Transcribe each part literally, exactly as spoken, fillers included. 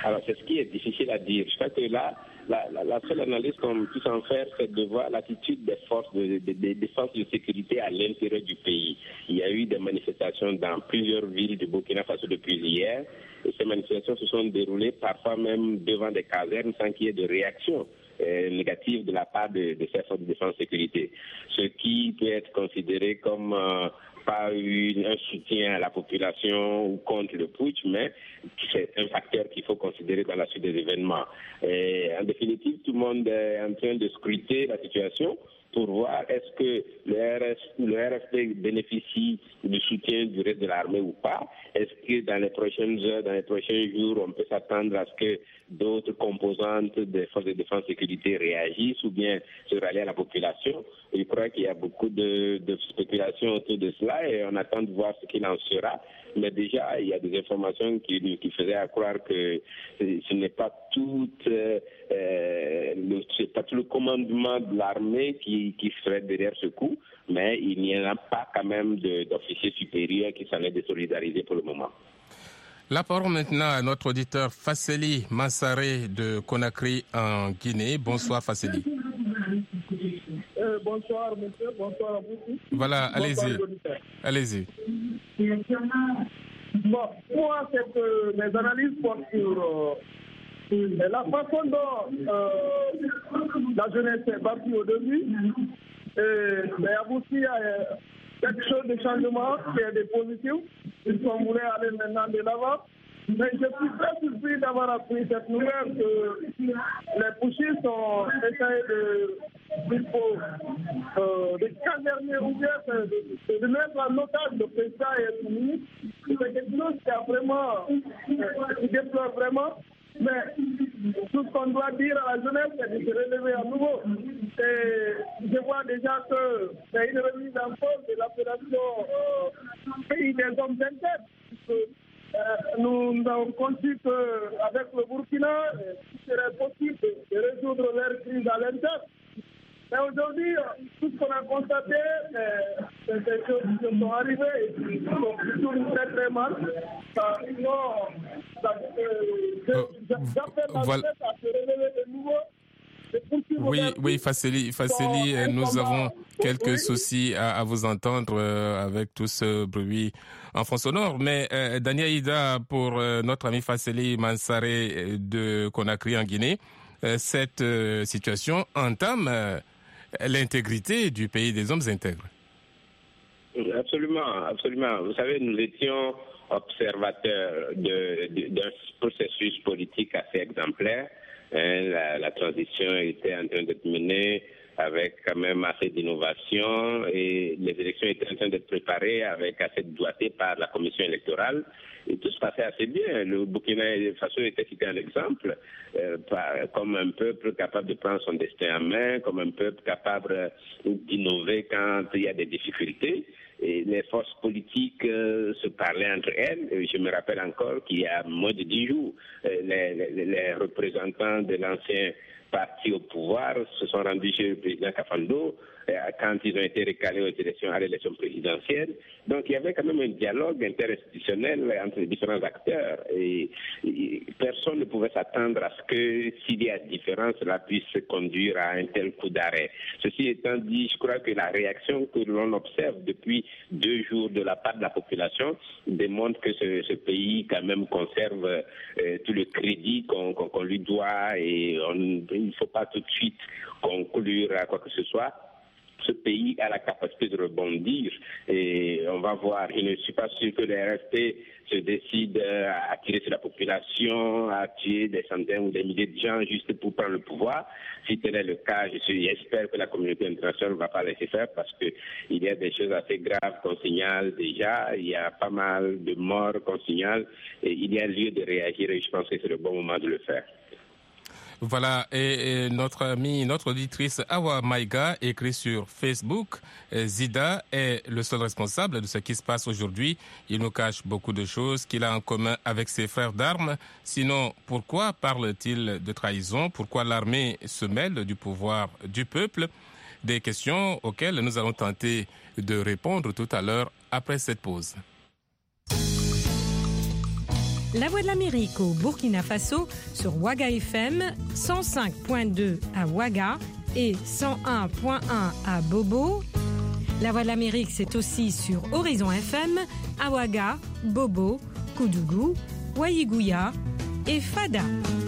Alors, c'est ce qui est difficile à dire. Je crois que là, la, la, la seule analyse qu'on puisse en faire, c'est de voir l'attitude des forces de, de, de, des forces de sécurité à l'intérieur du pays. Il y a eu des manifestations dans plusieurs villes du Burkina Faso depuis hier, et ces manifestations se sont déroulées parfois même devant des casernes sans qu'il y ait de réaction euh, négative de la part de, de ces forces de défense et sécurité. Ce qui peut être considéré comme euh, pas eu un soutien à la population ou contre le putsch, mais c'est un facteur qu'il faut considérer dans la suite des événements. Et en définitive, tout le monde est en train de scruter la situation pour voir est-ce que le R S, le R F P bénéficie du soutien du reste de l'armée ou pas. Est-ce que dans les prochaines heures, dans les prochains jours, on peut s'attendre à ce que d'autres composantes des forces de défense et sécurité réagissent ou bien se rallient à la population? Je crois qu'il y a beaucoup de, de spéculations autour de cela et on attend de voir ce qu'il en sera. Mais déjà, il y a des informations qui, qui faisaient à croire que ce n'est pas tout, euh, le, c'est pas tout le commandement de l'armée qui, qui serait derrière ce coup, mais il n'y en a pas quand même de, d'officiers supérieurs qui s'en est désolidarisés pour le moment. La parole maintenant à notre auditeur Fasseli Mansaré de Conakry en Guinée. Bonsoir Fasseli. Euh, bonsoir monsieur, bonsoir à vous. Voilà, allez-y. Allez-y. Bon, moi, c'est que mes analyses portent sur euh, la façon dont euh, la jeunesse s'est battue au début et mais abouti à quelque chose de changement qui est des positifs. Ils sont voulu aller maintenant de l'avant. Mais je suis très surpris d'avoir appris cette nouvelle que les putschistes ont essayé de, euh, de caserner ou bien de, de, de mettre en otage le président et le ministre. C'est quelque chose qui a vraiment, euh, qui déplore vraiment. Mais tout ce qu'on doit dire à la jeunesse, c'est de se relever à nouveau. Et je vois déjà que c'est une remise en cause de l'appellation euh, pays des hommes intègres. Euh, nous, nous avons conçu qu'avec le Burkina, il serait possible de résoudre leur crise à l'interne. Mais aujourd'hui, tout ce qu'on a constaté, euh, c'est des choses qui sont arrivées et qui sont tournent très très mal. Sinon, euh, j'appelle la voilà. jeunesse à se réveiller de nouveau. Oui, oui, Fasseli, Fasseli, nous avons quelques oui. soucis à, à vous entendre euh, avec tout ce bruit en fond sonore. Mais euh, Daniel Ida, pour euh, notre ami Fasseli Mansaré de Conakry en Guinée, euh, cette euh, situation entame euh, l'intégrité du pays des hommes intègres. Absolument, absolument. Vous savez, nous étions observateurs de, de, d'un processus politique assez exemplaire. Hein, la, la transition était en train d'être menée avec quand même assez d'innovation et les élections étaient en train d'être préparées avec assez de doigté par la commission électorale et tout se passait assez bien. Le Burkina Faso était cité un exemple euh, par, comme un peuple capable de prendre son destin en main, comme un peuple capable d'innover quand il y a des difficultés. Et les forces politiques euh, se parlaient entre elles. Et je me rappelle encore qu'il y a moins de dix jours, euh, les, les, les représentants de l'ancien parti au pouvoir se sont rendus chez le président Kafando euh, quand ils ont été recalés aux élections, à l'élection présidentielle. Donc il y avait quand même un dialogue interinstitutionnel entre les différents acteurs et, et personne ne pouvait s'attendre à ce que s'il y a différence, cela puisse conduire à un tel coup d'arrêt. Ceci étant dit, je crois que la réaction que l'on observe depuis deux jours de la part de la population démontre que ce, ce pays quand même conserve euh, tout le crédit qu'on, qu'on, qu'on lui doit et on, il ne faut pas tout de suite conclure à quoi que ce soit. Ce pays a la capacité de rebondir et on va voir. Je ne suis pas sûr que les R F P se décident à tirer sur la population, à tuer des centaines ou des milliers de gens juste pour prendre le pouvoir. Si tel est le cas, je suis, j'espère que la communauté internationale ne va pas laisser faire parce que il y a des choses assez graves qu'on signale déjà. Il y a pas mal de morts qu'on signale et il y a lieu de réagir et je pense que c'est le bon moment de le faire. Voilà, et, et notre amie, notre auditrice Awa Maïga écrit sur Facebook, Zida est le seul responsable de ce qui se passe aujourd'hui. Il nous cache beaucoup de choses qu'il a en commun avec ses frères d'armes. Sinon, pourquoi parle-t-il de trahison? Pourquoi l'armée se mêle du pouvoir du peuple? Des questions auxquelles nous allons tenter de répondre tout à l'heure après cette pause. La Voix de l'Amérique au Burkina Faso sur Ouaga F M, cent cinq virgule deux à Ouaga et cent un virgule un à Bobo. La Voix de l'Amérique, c'est aussi sur Horizon F M, à Ouaga, Bobo, Koudougou, Waïgouya et Fada.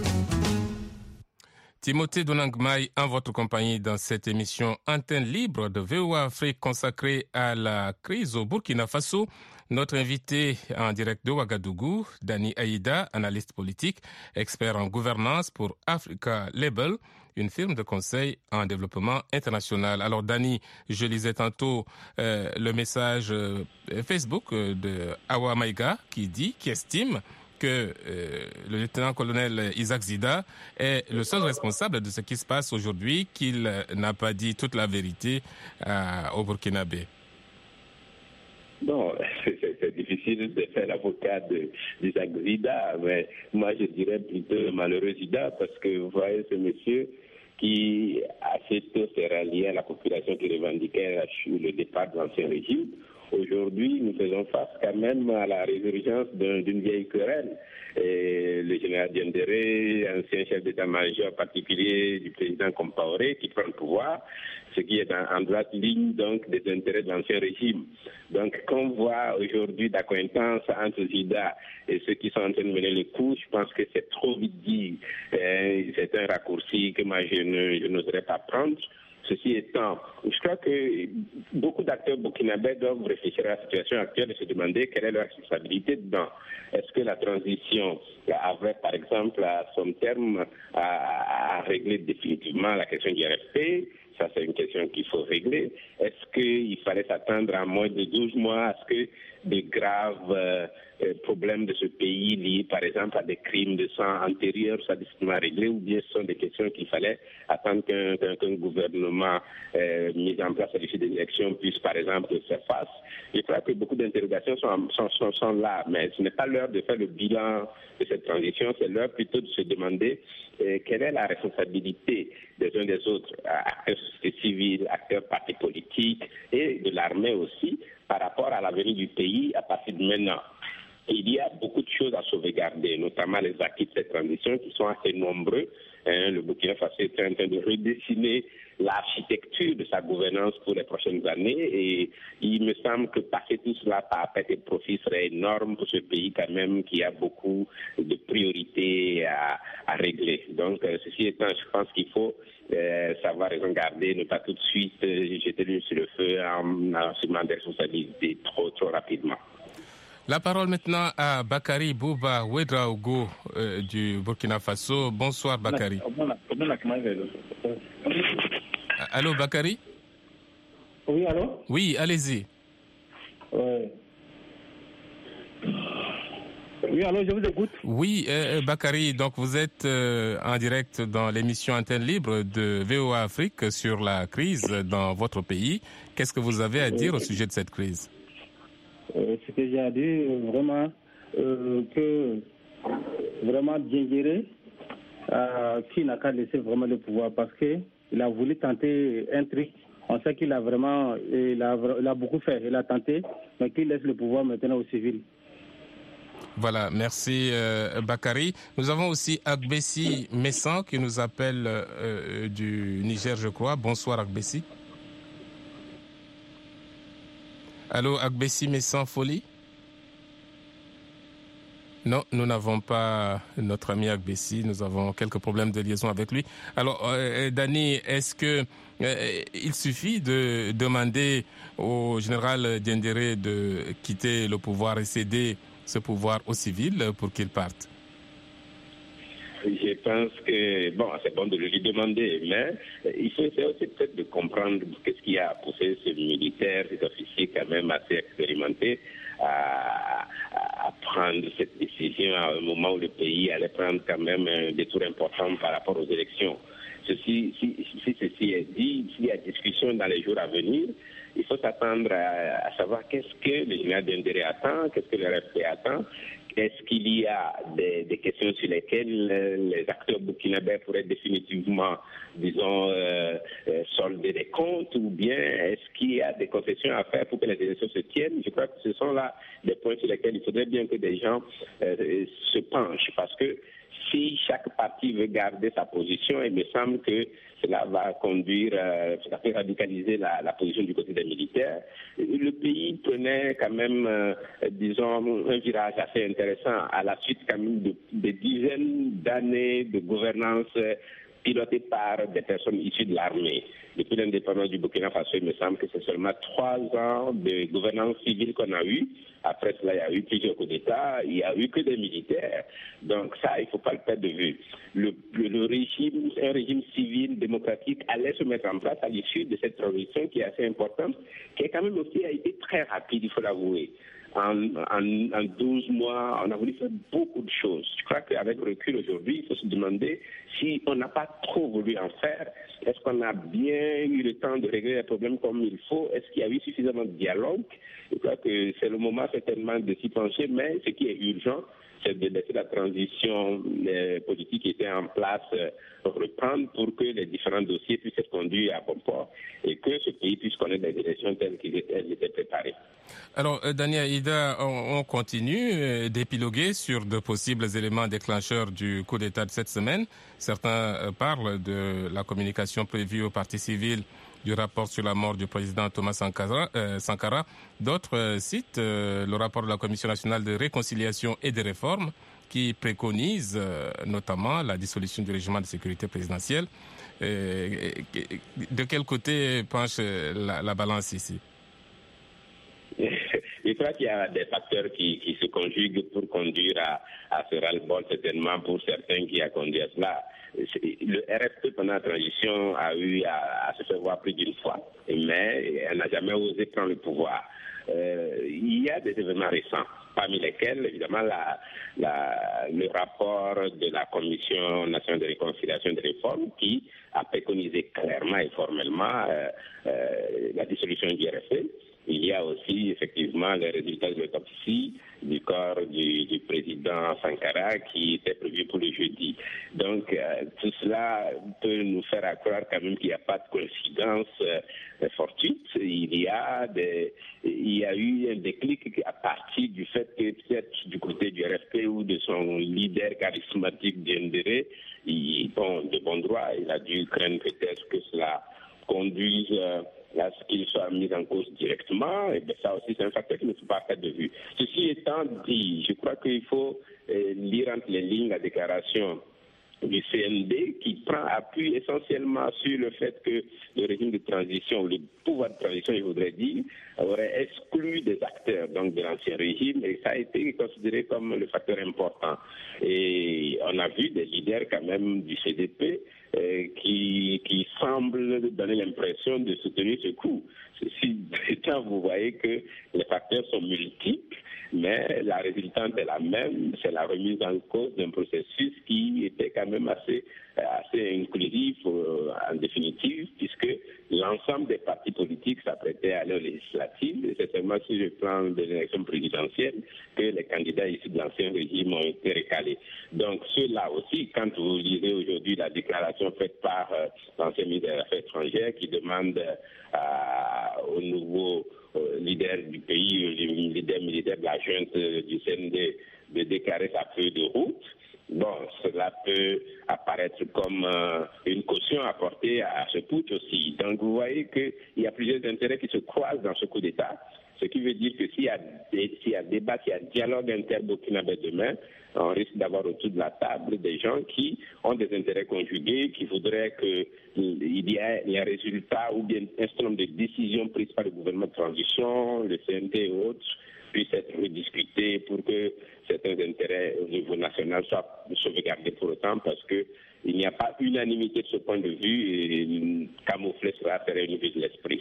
Timothée Donangmaï, en votre compagnie dans cette émission Antenne libre de V O A Afrique consacrée à la crise au Burkina Faso. Notre invité en direct de Ouagadougou, Dani Aïda, analyste politique, expert en gouvernance pour Africa Label, une firme de conseil en développement international. Alors Dani, je lisais tantôt euh, le message euh, Facebook de Awa Maïga qui dit, qui estime que euh, le lieutenant-colonel Isaac Zida est le seul responsable de ce qui se passe aujourd'hui, qu'il euh, n'a pas dit toute la vérité euh, au Burkinabé. Bon, c'est, c'est difficile de faire l'avocat de, d'Isaac Zida, mais moi je dirais plutôt malheureux Zida, parce que vous voyez ce monsieur qui assez tôt s'est rallié à la population qui revendiquait le départ de l'ancien régime. Aujourd'hui, nous faisons face quand même à la résurgence d'un, d'une vieille querelle. Et le général Diendéré, ancien chef d'état-major particulier du président Compaoré, qui prend le pouvoir, ce qui est en, en droite ligne donc des intérêts de l'ancien régime. Donc, qu'on voit aujourd'hui d'accointance entre Zida et ceux qui sont en train de mener le coup, je pense que c'est trop vite dit. Et c'est un raccourci que moi je, ne, je n'oserais pas prendre. Ceci étant, je crois que beaucoup d'acteurs burkinabés doivent réfléchir à la situation actuelle et se demander quelle est leur responsabilité dedans. Est-ce que la transition avait, par exemple, à son terme, à, à régler définitivement la question du R F P? Ça, c'est une question qu'il faut régler. Est-ce qu'il fallait s'attendre à moins de douze mois à ce que de graves euh, problèmes de ce pays liés, par exemple, à des crimes de sang antérieurs soient difficilement réglés, ou bien ce sont des questions qu'il fallait attendre qu'un, qu'un, qu'un gouvernement euh, mis en place à l'issue des élections puisse, par exemple, faire face? Je crois que beaucoup d'interrogations sont, sont, sont, sont là, mais ce n'est pas l'heure de faire le bilan de cette transition, c'est l'heure plutôt de se demander euh, quelle est la responsabilité des uns des autres, acteurs de société civile, acteurs partis politiques et de l'armée aussi, par rapport à l'avenir du pays à partir de maintenant. Il y a beaucoup de choses à sauvegarder, notamment les acquis de cette transition qui sont assez nombreux. Hein, le Burkina Faso est en train de redessiner l'architecture de sa gouvernance pour les prochaines années et il me semble que passer tout cela par perte et profit serait énorme pour ce pays quand même qui a beaucoup de priorités à, à régler. Donc, euh, ceci étant, je pense qu'il faut euh, savoir raison garder, ne pas tout de suite euh, jeter l'huile sur le feu en, en assumant des responsabilités trop, trop rapidement. La parole maintenant à Bakary Bouba Ouedraogo euh, du Burkina Faso. Bonsoir Bakary. Allô Bakary? Oui, allô? Oui, allez-y. Ouais. Oui, allô, je vous écoute. Oui, euh, Bakary, donc vous êtes euh, en direct dans l'émission Antenne Libre de V O A Afrique sur la crise dans votre pays. Qu'est-ce que vous avez à dire au sujet de cette crise? Euh, ce que j'ai à dire, vraiment, euh, que vraiment Diendéré, euh, qui n'a qu'à laisser vraiment le pouvoir parce qu'il a voulu tenter un truc. On sait qu'il a vraiment, il a, il a beaucoup fait, il a tenté, mais qu'il laisse le pouvoir maintenant aux civils. Voilà, merci euh, Bakary. Nous avons aussi Agbessi Messan qui nous appelle euh, du Niger, je crois. Bonsoir Agbessi. Allô, Agbessi Messan Folie? Non, nous n'avons pas notre ami Agbessi. Nous avons quelques problèmes de liaison avec lui. Alors, euh, Dani, est-ce que euh, il suffit de demander au général Diendéré de quitter le pouvoir et céder ce pouvoir aux civils pour qu'ils partent? Je pense que, bon, c'est bon de lui demander, mais il faut essayer aussi peut-être de comprendre qu'est-ce qui a poussé ce militaire, cet officier quand même assez expérimenté à, à prendre cette décision à un moment où le pays allait prendre quand même un détour important par rapport aux élections. Ceci, si, si ceci est dit, s'il y a discussion dans les jours à venir, il faut s'attendre à, à savoir qu'est-ce que le général Diendéré attend, qu'est-ce que le R F P attend, est-ce qu'il y a des, des questions sur lesquelles les acteurs burkinabés pourraient définitivement, disons, euh, euh, solder des comptes, ou bien est-ce qu'il y a des concessions à faire pour que les élections se tiennent? Je crois que ce sont là des points sur lesquels il faudrait bien que des gens euh, se penchent, parce que si chaque parti veut garder sa position, il me semble que cela va conduire, euh, ça peut radicaliser la, la position du côté des militaires. Le pays prenait quand même, euh, disons, un virage assez intéressant à la suite quand même de, de dizaines d'années de gouvernance pilotée par des personnes issues de l'armée. Depuis l'indépendance du Burkina Faso, il me semble que c'est seulement trois ans de gouvernance civile qu'on a eu. Après cela, il y a eu plusieurs coups d'État, il n'y a eu que des militaires. Donc ça, il ne faut pas le perdre de vue. Le, le, le régime, un régime civil démocratique allait se mettre en place à l'issue de cette transition qui est assez importante, qui est quand même aussi a été très rapide, il faut l'avouer. En, en, en douze mois, on a voulu faire beaucoup de choses. Je crois qu'avec le recul aujourd'hui, il faut se demander si on n'a pas trop voulu en faire. Est-ce qu'on a bien eu le temps de régler les problèmes comme il faut? Est-ce qu'il y a eu suffisamment de dialogue? Je crois que c'est le moment certainement de s'y pencher, mais ce qui est urgent, c'est de laisser la transition euh, politique qui était en place euh, reprendre pour que les différents dossiers puissent être conduits à bon port et que ce pays puisse connaître les élections telles qu'elles étaient préparées. Alors, euh, Daniel Aïda, on, on continue euh, d'épiloguer sur de possibles éléments déclencheurs du coup d'État de cette semaine. Certains euh, parlent de la communication prévue au Parti civil du rapport sur la mort du président Thomas Sankara. Euh, Sankara. D'autres euh, citent euh, le rapport de la Commission nationale de réconciliation et de réforme qui préconise euh, notamment la dissolution du régime de sécurité présidentielle. Euh, de quel côté penche la, la balance ici? Je crois qu'il y a des facteurs qui, qui se conjuguent pour conduire à, à ce ras-le-bol, certainement pour certains qui a conduit à cela. Le R F P pendant la transition a eu à, à se faire voir plus d'une fois, mais elle n'a jamais osé prendre le pouvoir. Euh, il y a des événements récents, parmi lesquels, évidemment, la, la, le rapport de la Commission nationale de réconciliation et de réforme qui a préconisé clairement et formellement euh, euh, la dissolution du R F P. Il y a aussi effectivement les résultats de l'autopsie du corps du, du président Sankara qui était prévu pour le jeudi. Donc euh, tout cela peut nous faire croire quand même qu'il n'y a pas de coïncidence euh, fortuite. Il y a des, il y a eu un déclic à partir du fait que peut-être du côté du R F P ou de son leader charismatique Diendéré, il, bon, de bon droit, il a dû craindre peut-être que cela conduise euh, à ce qu'il soit mis en cause directement, et bien ça aussi c'est un facteur qu'il ne faut pas perdre de vue. Ceci étant dit, je crois qu'il faut euh, lire entre les lignes la déclaration du C N D qui prend appui essentiellement sur le fait que le régime de transition, le pouvoir de transition, je voudrais dire, aurait exclu des acteurs donc de l'ancien régime et ça a été considéré comme le facteur important. Et on a vu des leaders quand même du C D P euh, qui, qui semblent donner l'impression de soutenir ce coup. Ceci étant, vous voyez que les facteurs sont multiples, mais la résultante est la même, c'est la remise en cause d'un processus qui était quand même assez, assez inclusif euh, en définitive, puisque l'ensemble des partis politiques s'apprêtaient à aller aux législatives, et c'est seulement sur le plan de l'élection présidentielle que les candidats issus de l'ancien régime ont été recalés. Donc ceux-là aussi, quand vous lisez aujourd'hui la déclaration faite par euh, l'ancien ministre des Affaires étrangères qui demande euh, au nouveau euh, leader du pays, le leader militaire de la junte euh, du C N D, de déclarer sa feuille de route, bon, cela peut apparaître comme euh, une caution apportée à ce putsch aussi. Donc vous voyez qu'il y a plusieurs intérêts qui se croisent dans ce coup d'État, ce qui veut dire que s'il y a, s'il y a débat, s'il y a dialogue inter-burkinabé demain, on risque d'avoir autour de la table des gens qui ont des intérêts conjugués, qui voudraient qu'il y ait un résultat ou bien un certain nombre de décisions prises par le gouvernement de transition, le C N T et autres, puissent être rediscutés pour que certains intérêts au niveau national soient sauvegardés pour autant, parce qu'il n'y a pas unanimité de ce point de vue et camoufler cela serait au niveau de l'esprit.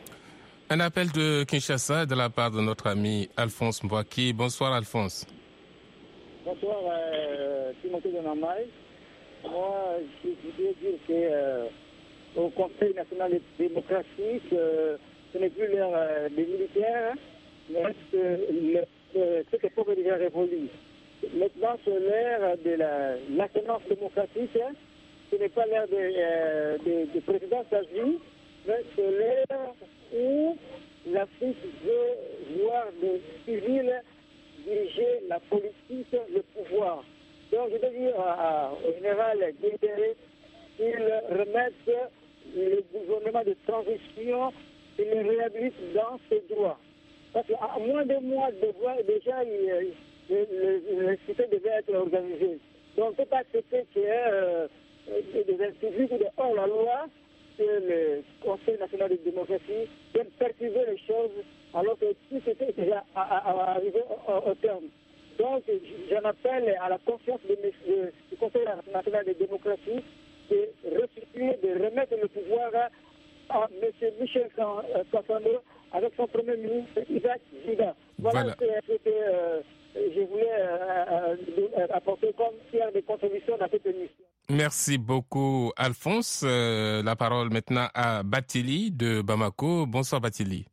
Un appel de Kinshasa de la part de notre ami Alphonse Mbouaki. Bonsoir Alphonse. Bonsoir euh, Timothée de Namaï. Moi, je voudrais dire que euh, au Conseil national démocratique, euh, ce n'est plus l'ère des militaires, mais ce que le peuple est déjà révolu. maintenant c'est l'ère de la l'alternance démocratique. Hein. Ce n'est pas l'ère du de, de, de président Sarkozy, mais c'est l'ère où l'Afrique veut voir des civils diriger la politique, le pouvoir. Donc je veux dire à, à, au général Guédéré qu'il remette le gouvernement de transition et le réhabilite dans ses droits. Parce qu'à moins de mois de voir, déjà, il, il, le, le cité devait être organisé. Donc, on ne peut pas accepter qu'il y ait euh, des instituts ou des hors-la-loi que le Conseil national de démocratie vienne perturber les choses alors que tout était déjà arrivé au, au terme. Donc, j'en appelle à la confiance de, de, du Conseil national de démocratie de restituer, de remettre le pouvoir à M. Michel Kafando avec son premier ministre Isaac Zida. Voilà, voilà. ce que euh, je voulais euh, euh, apporter comme pierre de contribution dans cette émission. Merci beaucoup, Alphonse. Euh, la parole maintenant à Batili de Bamako. Bonsoir, Batili.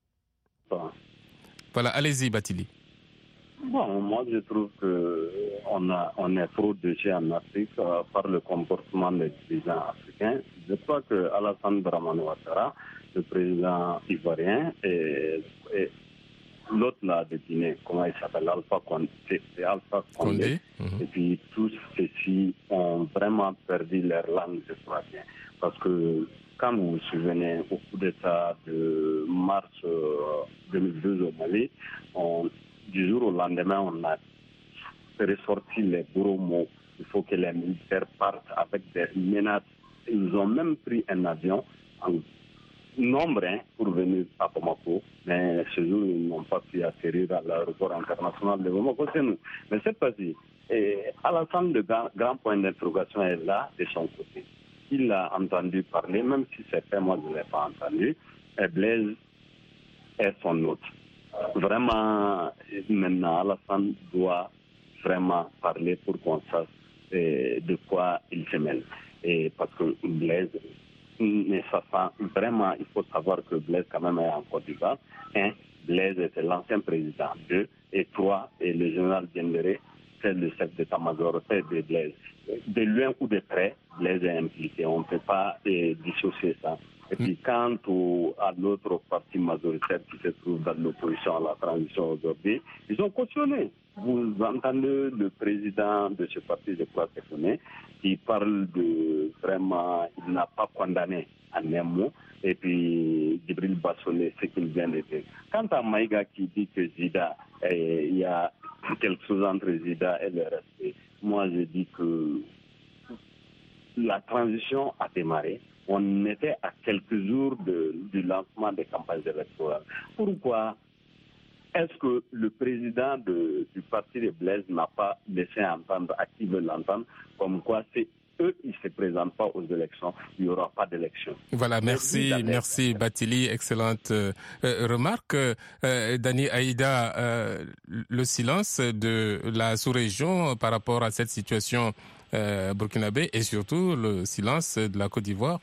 Bon. Voilà, allez-y, Batili. Bon, moi, je trouve qu'on a, on est trop déchets en Afrique euh, par le comportement des dirigeants africains. Je crois que Alassane Dramane Ouattara, le président ivoirien, et, et l'autre là de Guinée, comment il s'appelle, Alpha Condé, c'est Alpha Condé. Mm-hmm. Et puis tous ceux-ci ont vraiment perdu leur langue, je crois bien. Parce que quand vous vous souvenez, au coup d'État de mars euh, deux mille douze au Mali, on, du jour au lendemain, on a ressorti les gros mots. Il faut que les militaires partent avec des menaces. Ils ont même pris un avion en nombre hein, pour venir à Bamako, mais ce jour, ils n'ont pas pu atterrir à l'aéroport international de Bamako, c'est nous. Mais cette fois-ci, Alassane, le grand, grand point d'interrogation est là, de son côté. Il a entendu parler, même si c'est fait, moi je ne l'ai pas entendu, et Blaise est son hôte. Vraiment, maintenant, Alassane doit vraiment parler pour qu'on sache eh, de quoi il se mêle. Et parce que Blaise, mais ça sent vraiment, il faut savoir que Blaise quand même est en Côte d'Ivoire. Un, Blaise était l'ancien président. Deux, et trois, et le général Diendéré, c'est le chef d'état-major de Blaise. De loin ou de près, Blaise est impliqué. On ne peut pas eh, dissocier ça. Et puis quant au, à l'autre parti majoritaire qui se trouve dans l'opposition à la transition aujourd'hui, ils ont cautionné. Vous entendez le président de ce parti, je crois que c'est qui parle de vraiment, il n'a pas condamné en un mot, et puis Djibril Bassonné, ce qu'il vient de dire. Quant à Maïga qui dit que Zida, eh, il y a quelque chose entre Zida et le reste, moi je dis que la transition a démarré. On était à quelques jours de, du lancement des campagnes électorales. Pourquoi est-ce que le président de, du parti de Blaise n'a pas laissé entendre à qui veut l'entendre, comme quoi c'est eux, ils ne se présentent pas aux élections, il n'y aura pas d'élection. Voilà, merci, merci Batili, excellente euh, remarque. Euh, Dani Aïda, euh, le silence de la sous-région par rapport à cette situation euh, burkinabé et surtout le silence de la Côte d'Ivoire.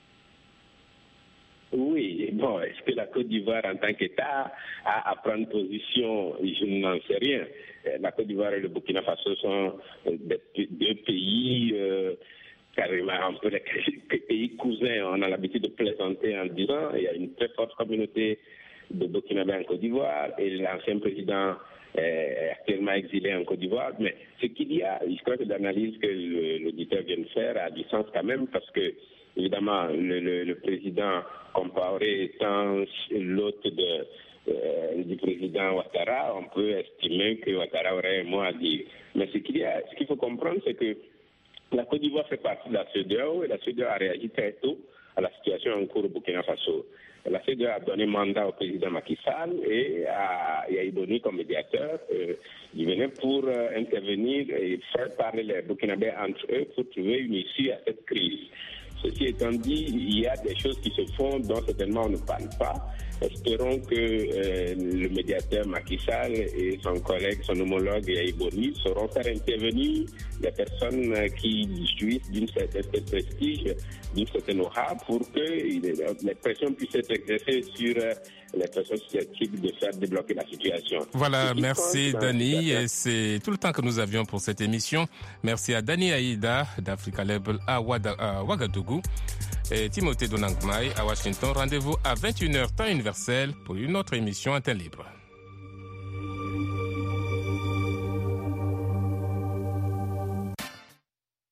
Oui, bon, est-ce que la Côte d'Ivoire en tant qu'État a à prendre position? Je n'en sais rien. La Côte d'Ivoire et le Burkina Faso sont deux pays euh, carrément un peu les pays cousins. On a l'habitude de plaisanter en disant il y a une très forte communauté de Burkinabés en Côte d'Ivoire et l'ancien président est actuellement exilé en Côte d'Ivoire. Mais ce qu'il y a, je crois que l'analyse que l'auditeur vient de faire a du sens quand même parce que évidemment, le, le, le président Compaoré étant l'hôte de, euh, du président Ouattara, on peut estimer que Ouattara aurait un mot à dire. Mais ce qu'il y a, ce qu'il faut comprendre, c'est que la Côte d'Ivoire fait partie de la C E D E A O et la C E D E A O a réagi très tôt à la situation en cours au Burkina Faso. La C E D E A O a donné mandat au président Macky Sall et à Yaïboni comme médiateur. Euh, il venait pour euh, intervenir et faire parler les Burkinabés entre eux pour trouver une issue à cette crise. Ceci étant dit, il y a des choses qui se font dont certainement on ne parle pas. espérons que euh, le médiateur Macky Sall et son collègue, son homologue Yahya Boni sauront faire intervenir des personnes qui jouissent d'une certaine prestige, d'une certaine aura, pour que les pressions puissent être exercées sur les personnes susceptibles de faire débloquer la situation. Voilà, merci Dani. Et c'est tout le temps que nous avions pour cette émission. Merci à Dani Aïda d'Africa Label à, Wada, à Ouagadougou et Timothée Donangmai à Washington. Rendez-vous à vingt et une heures temps universel pour une autre émission Inter Libre.